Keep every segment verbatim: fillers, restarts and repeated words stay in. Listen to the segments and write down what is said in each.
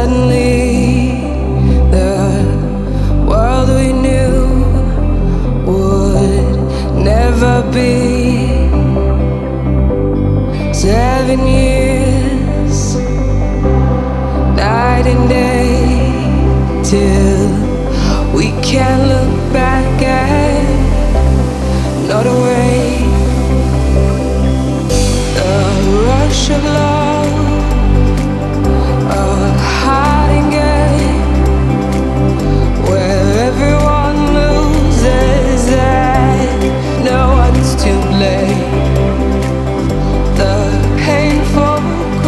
Suddenly, the world we knew would never be. Seven years, night and day, till we can't look back at another way. The rush of love, a hiding game where everyone loses and no one's to blame. The painful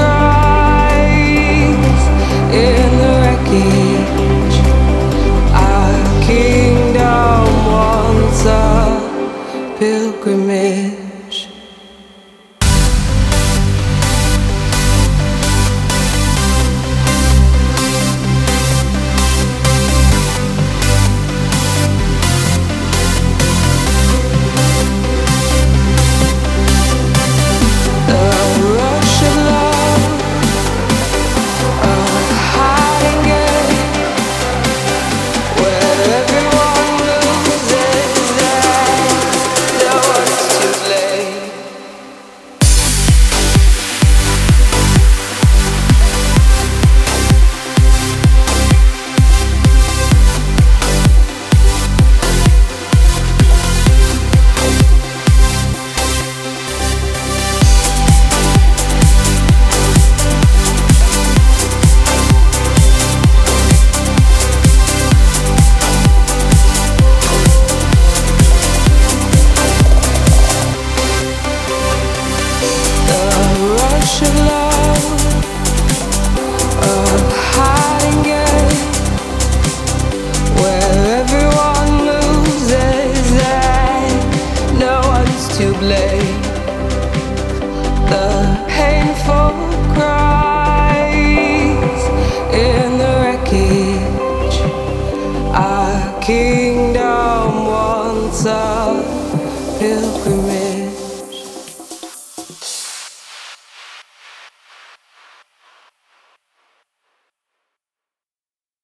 cries in the wreckage. Our kingdom wants a pilgrimage. Of love, a hiding game where everyone loses and no one's to blame. The painful cries in the wreckage. Our kingdom wants a pilgrimage.